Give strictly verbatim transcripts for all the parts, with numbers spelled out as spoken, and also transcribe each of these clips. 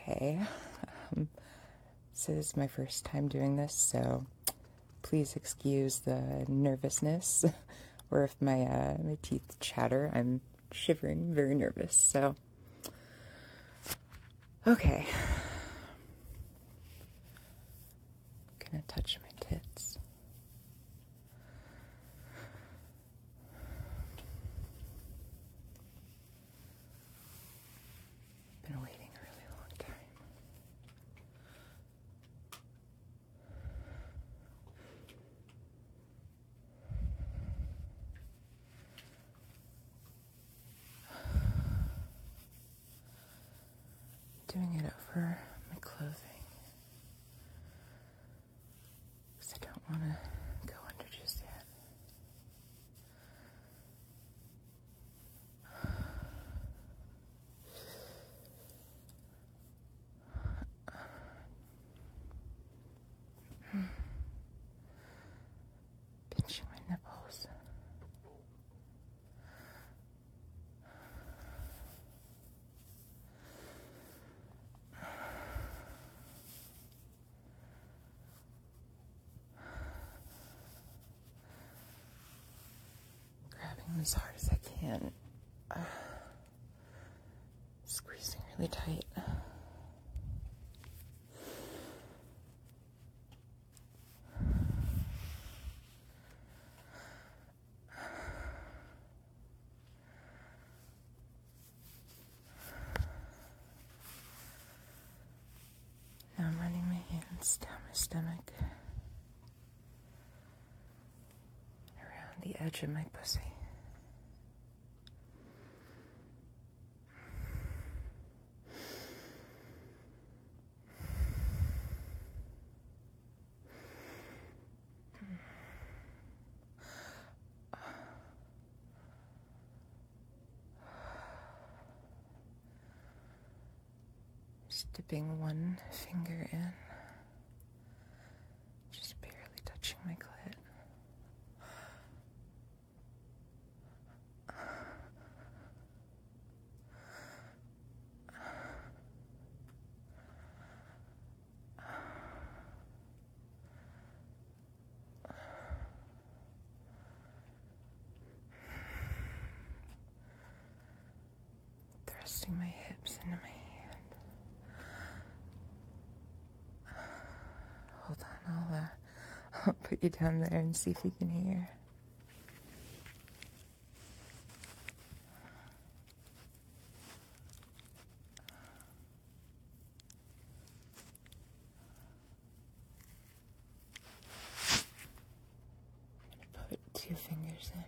Okay, um, this is my first time doing this, so please excuse the nervousness, or if my uh, my teeth chatter, I'm shivering, very nervous, so, okay. I'm gonna touch my tits. Been waiting a really long time. Doing it over my clothing, because I don't want to go under just yet. Pinching my nipples. Grabbing as hard as I can. Uh, squeezing really tight. Now I'm running my hands down my stomach, around the edge of my pussy. Just dipping one finger in, just barely touching my clit. Thrusting my hips into my hand. Hold on, I'll, uh, I'll put you down there and see if you can hear. Put two fingers in.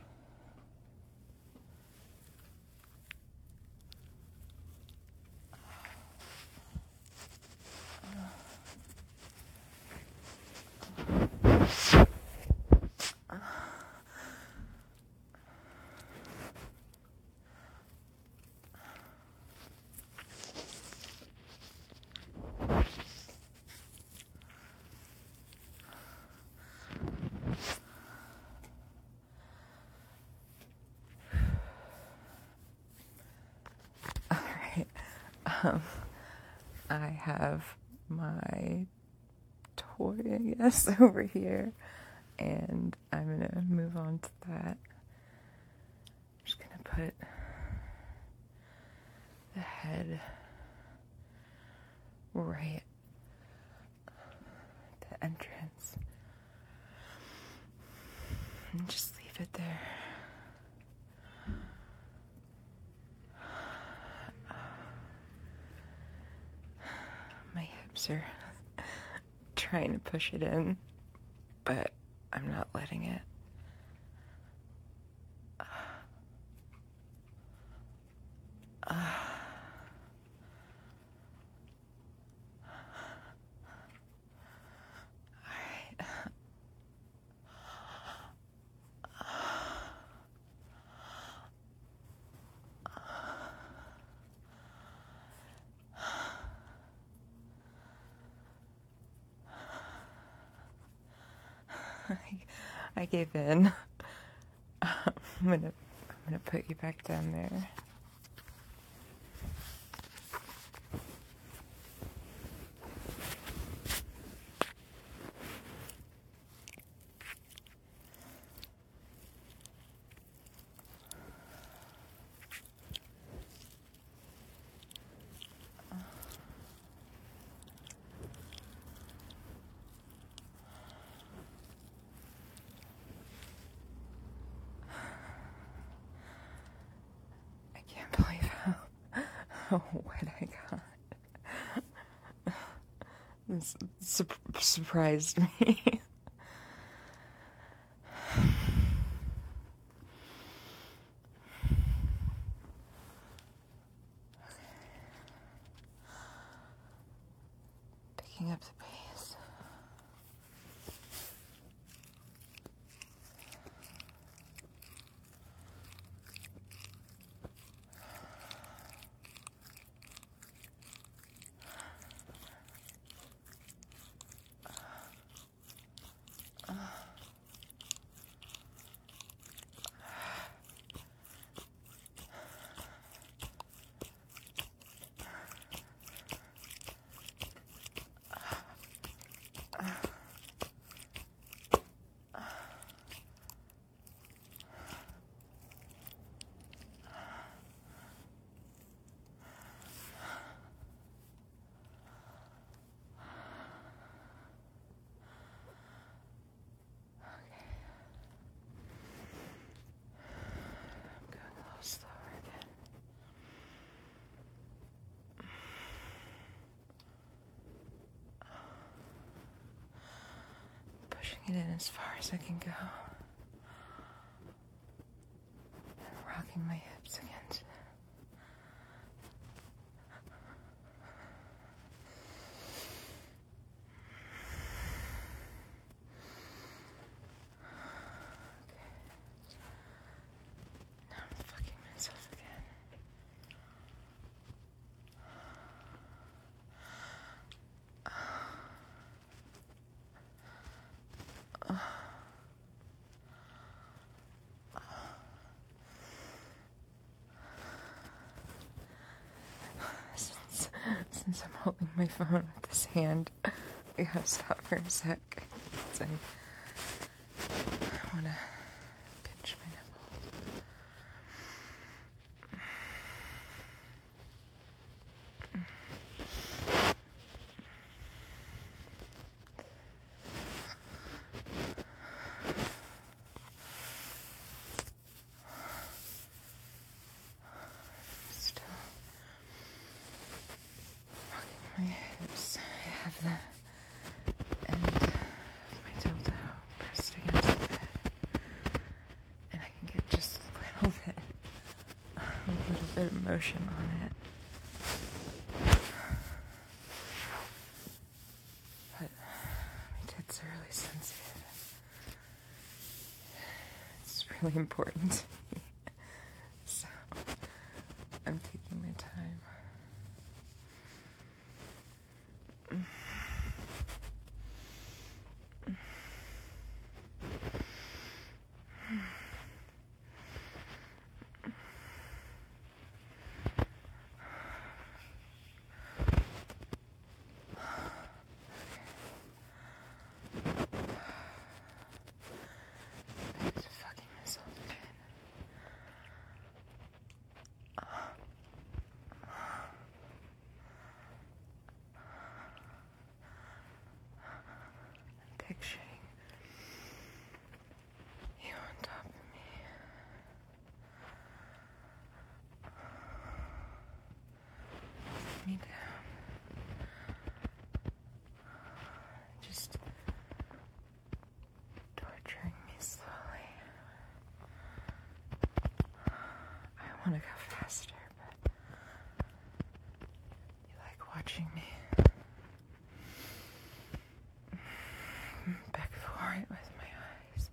Um, I have my toy, I guess, over here, and I'm gonna move on to that. I'm just gonna put the head right at the entrance, and just leave it there. Are trying to push it in, but I'm not letting it. Uh, uh, all right. I, I gave in. I'm gonna, I'm gonna put you back down there. what I got. This su- surprised me. Picking up the pace. Pushing it in as far as I can go. Rocking my hips against it. Okay. Now I'm fucking myself again. Since, since I'm holding my phone with this hand, I gotta stop for a sec. I, I wanna pinch my nipple. Still rocking my hips. I have the end of my dildo pressed against the bed, and I can get just a little bit, a little bit of motion on it. But my tits are really sensitive. It's really important to me. So I'm taking my time. Back to fucking myself again. Picturing you on top of me. Me down. Just torturing me slowly. I want to go faster, but you like watching me back for it with my eyes.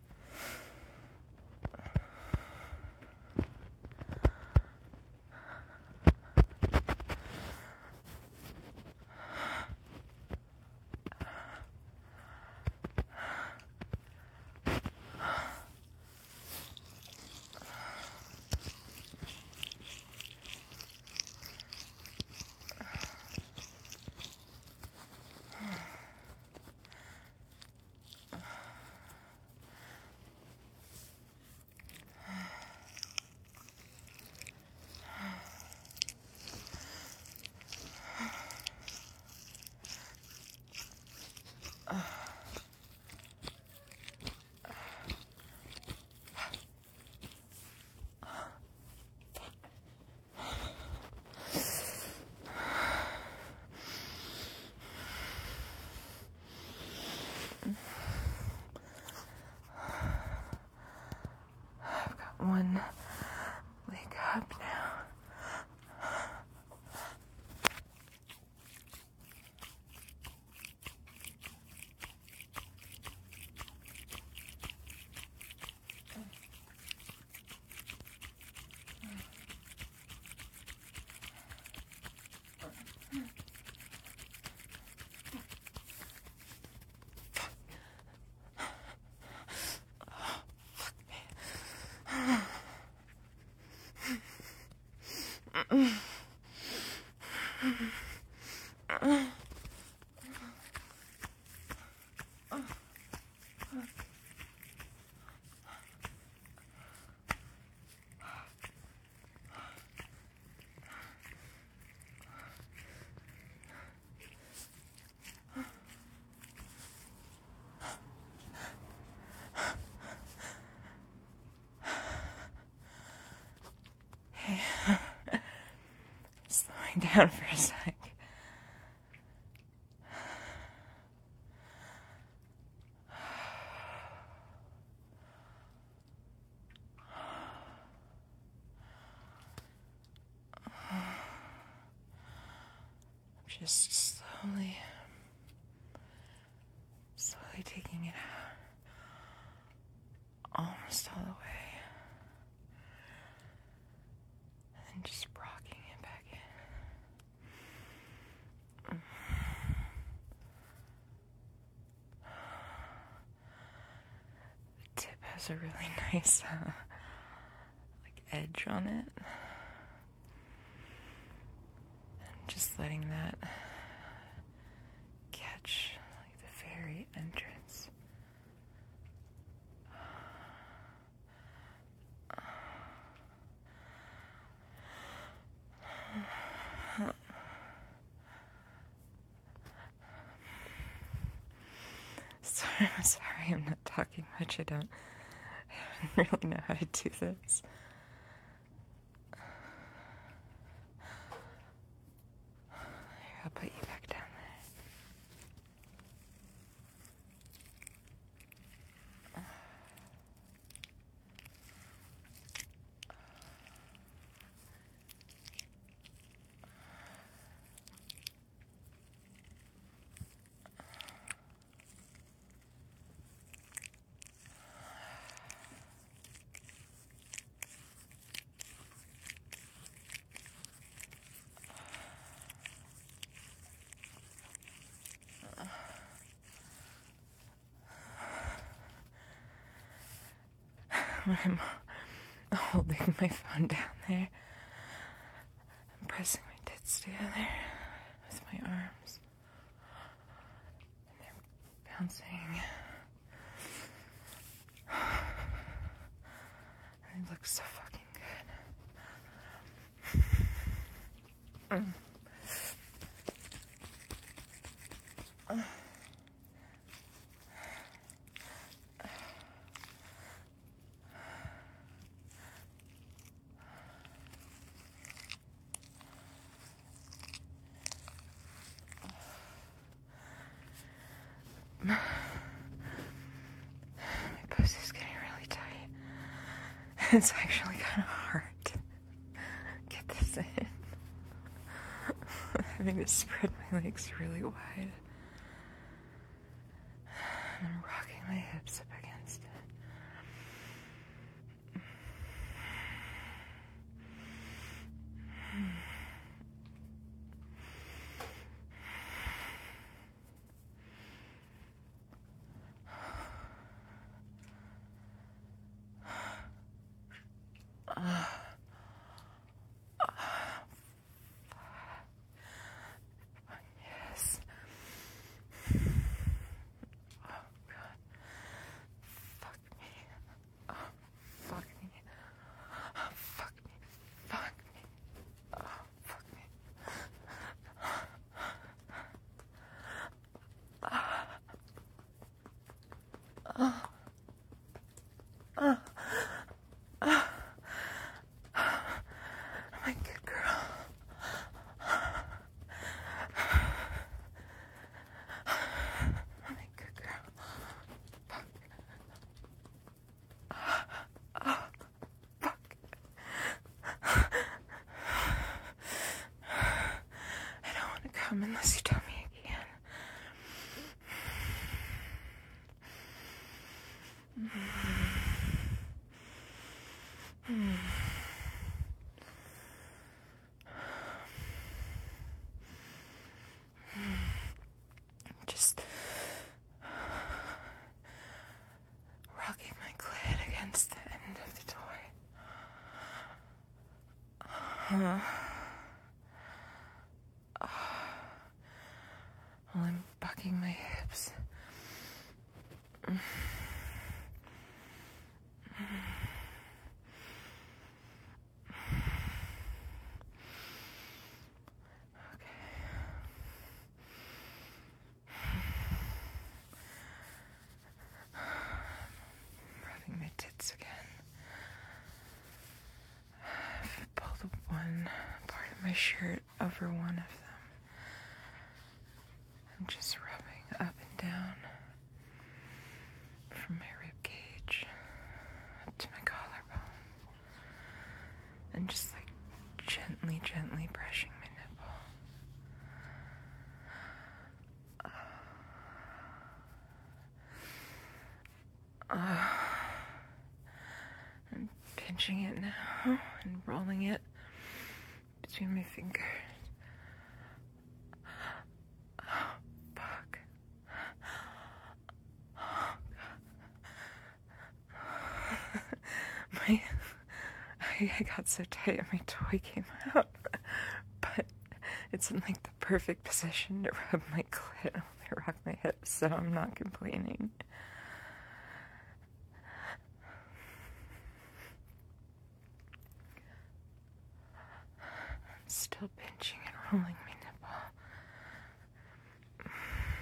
Slowing down for a sec. Just slowly, slowly taking it out, almost all the way, and then just rocking it back in. The tip has a really nice, uh, like edge on it. Just letting that catch like the very entrance. Sorry, I'm sorry, I'm not talking much. I don't, I don't really know how to do this. I'll put you back down there. I'm holding my phone down there. I'm pressing my tits together with my arms. And they're bouncing. And they look so fucking good. Mm. Uh. My pussy's getting really tight. It's actually kind of hard to get this in. I'm having to spread my legs really wide. And I'm rocking my hips up against it. Uh, yes. Oh, God. Fuck me. Oh, fuck me. Oh, fuck me. Fuck me. Oh, fuck me. Oh. Oh. Oh. I'm a good girl. I'm a good girl. Fuck. Oh, fuck. I don't want to come unless you tell me again. Mm. Just rocking my clit against the end of the toy. Uh, rocking my hips. My tits again. I've pulled one part of my shirt over one of them. I'm just rubbing up and down from my rib cage up to my collarbone, and just like gently, gently brushing my nipple. Uh, Pinching it now and rolling it between my fingers. Oh, fuck. Oh, my, I, I got so tight and my toy came out, but it's in like the perfect position to rub my clit while I rock my hips, so I'm not complaining. Still pinching and rolling my nipple.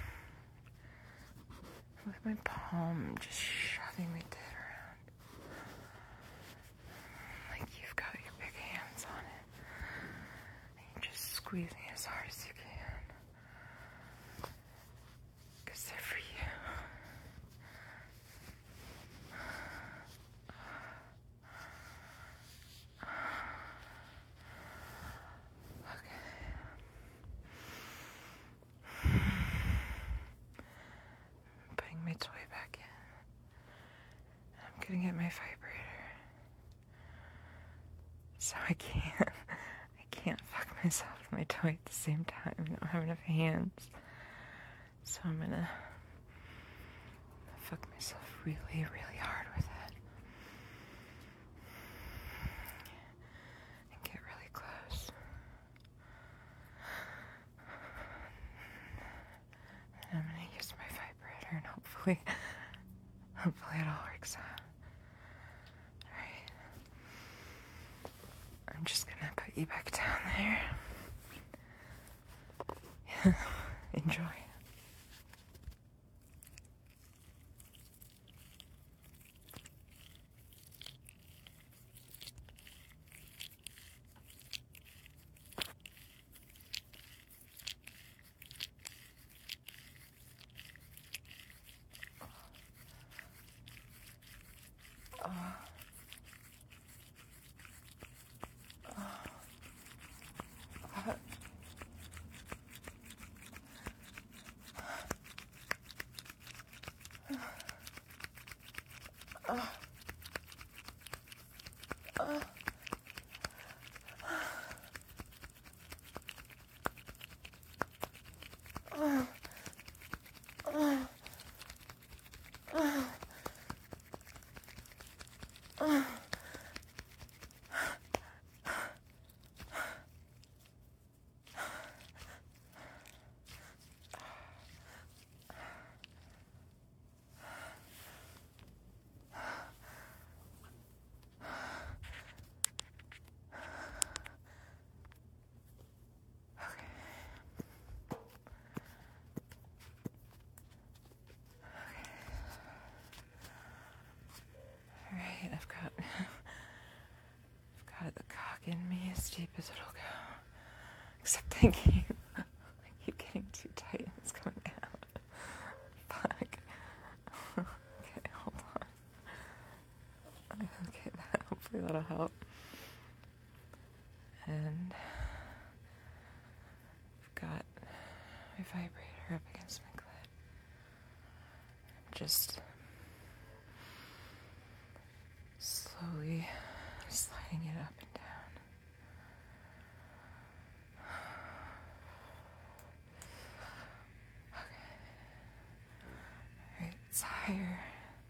With my palm just shoving my tit around. Like you've got your big hands on it. And you're just squeezing as hard as you can. Because they're for you. My toy back in. I'm gonna get my vibrator. So I can't, I can't fuck myself with my toy at the same time. I don't have enough hands. So I'm gonna fuck myself really, really hard with it. And get really close. And I'm gonna use my vibrator and hopefully, hopefully it all works out. Alright. I'm just gonna put you back down there. Enjoy. I've got, I've got the cock in me as deep as it'll go. Except I keep, I keep getting too tight and it's coming out. Fuck. Okay, hold on. Okay, that, hopefully that'll help. And I've got my vibrator up against my clit. Just slowly sliding it up and down. Okay. Alright, it's higher.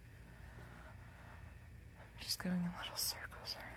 I'm just going in little circles around.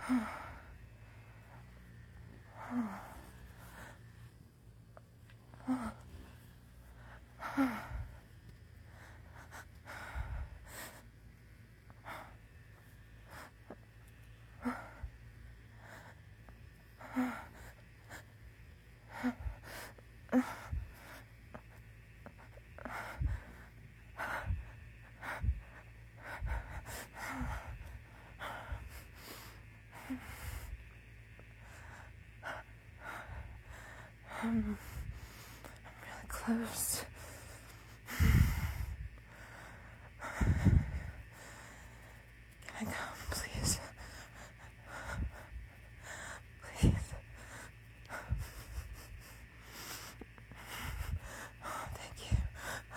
I'm really close. Can I come, please? Please. Oh, thank you.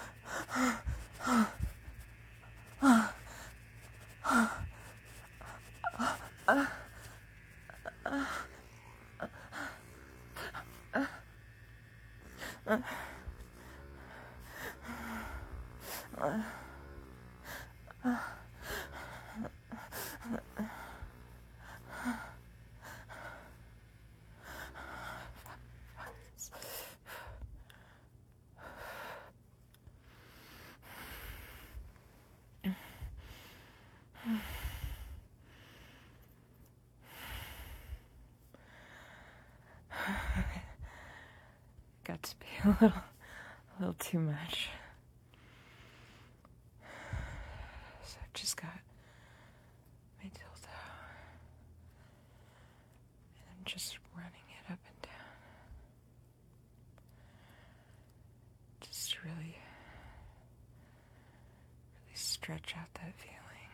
Got to be a little, a little too much. So I've just got my dildo, and I'm just running it up and down, just to really, really stretch out that feeling.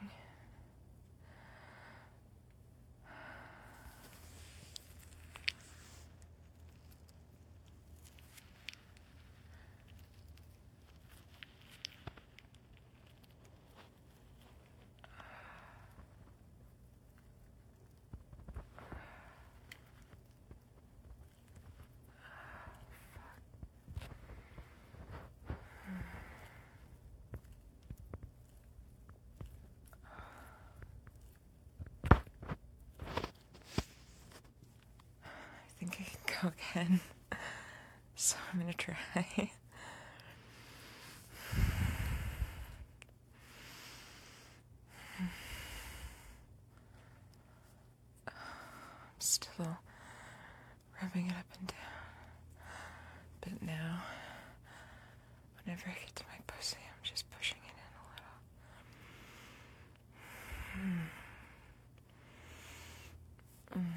I think I can go again, so I'm gonna try. I'm still rubbing it up and down, but now, whenever I get to my pussy, I'm just pushing it in a little. Mm. Mm.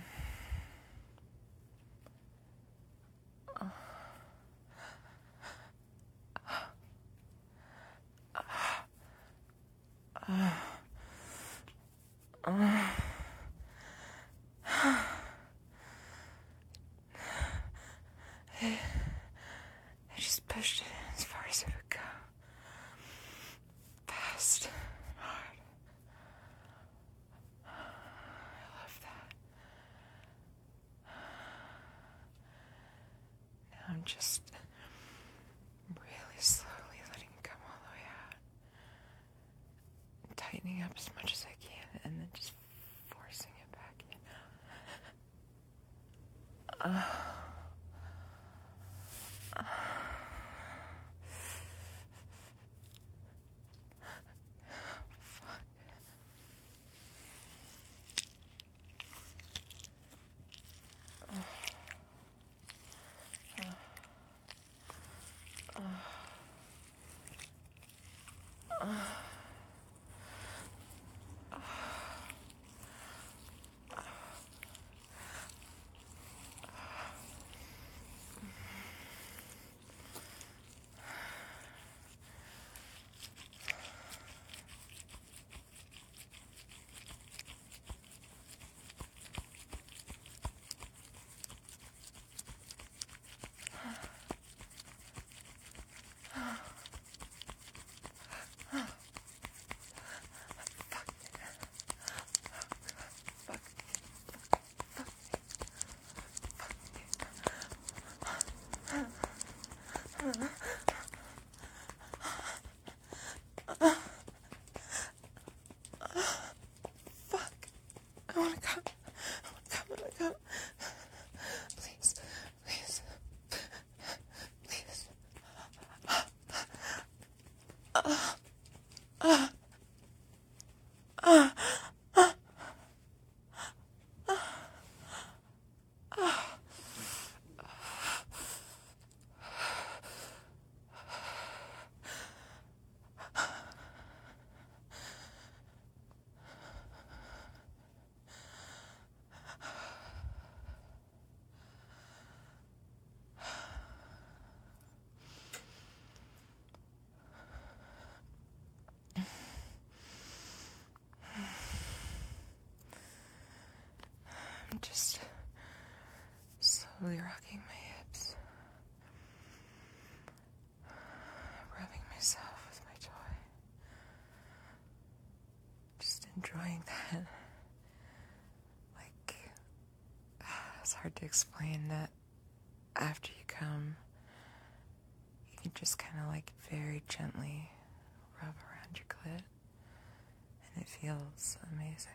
I just pushed it in as far as it would go. Fast, hard. I love that. Now I'm just really slowly letting it come all the way out. And tightening up as much as I can, and then just forcing it back in. Uh, It's hard to explain that after you come, you can just kind of like very gently rub around your clit, and it feels amazing.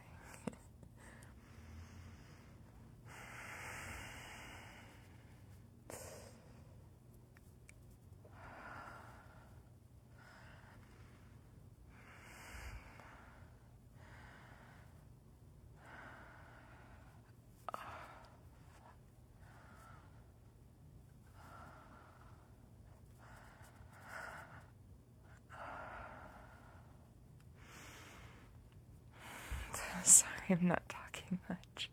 Sorry, I'm not talking much.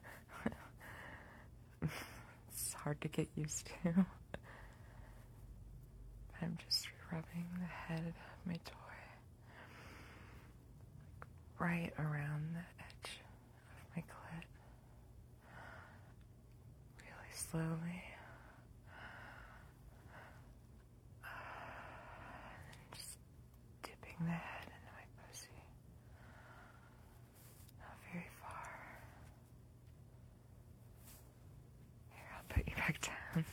It's hard to get used to. I'm just rubbing the head of my toy right around the edge of my clit. Really slowly. And just dipping the head into my pussy. Not very far. Here, I'll put you back down.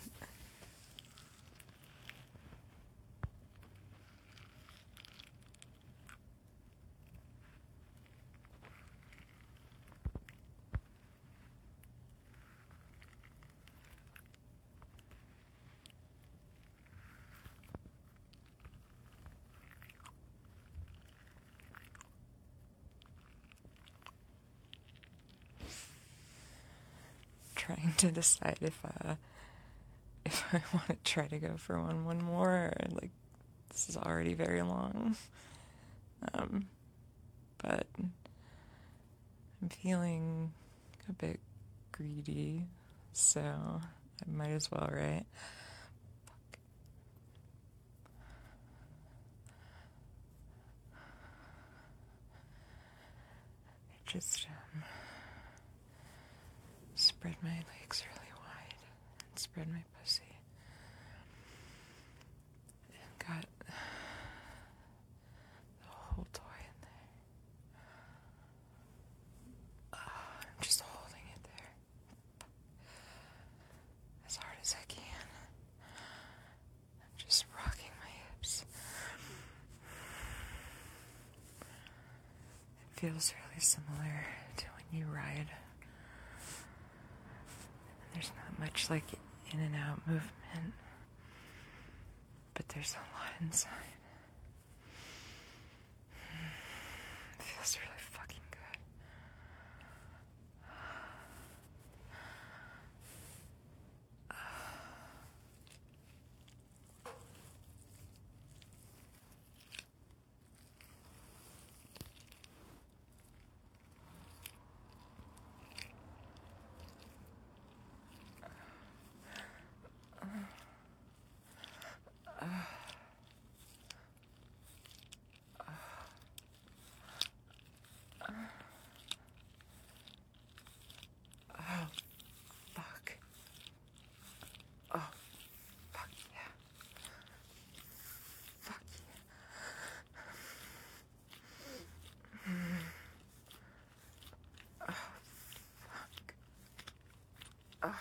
Trying to decide if uh if I want to try to go for one one more, or like this is already very long. Um, but I'm feeling a bit greedy, so I might as well, right? Fuck. I just um spread my legs really wide and spread my pussy and got the whole toy in there. Oh, I'm just holding it there as hard as I can. I'm just rocking my hips. It feels really similar to when you ride. There's not much like in and out movement, but there's a lot inside. It feels really fucking good. Oh, fuck. Oh, fuck yeah. Fuck yeah. Mm. Oh, fuck. Oh.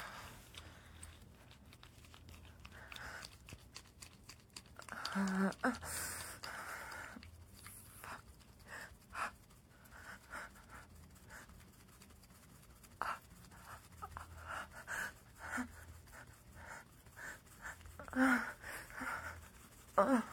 Uh, uh. Uh.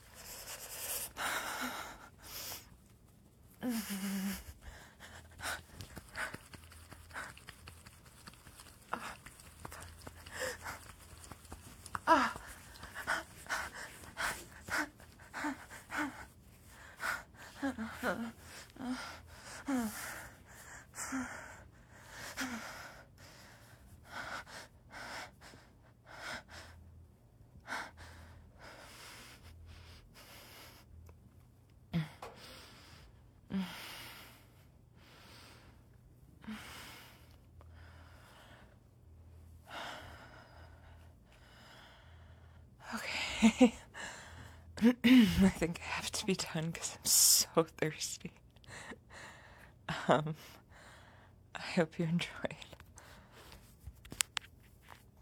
Okay. I think I have to be done because I'm so thirsty. Um, I hope you enjoyed.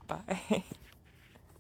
Bye.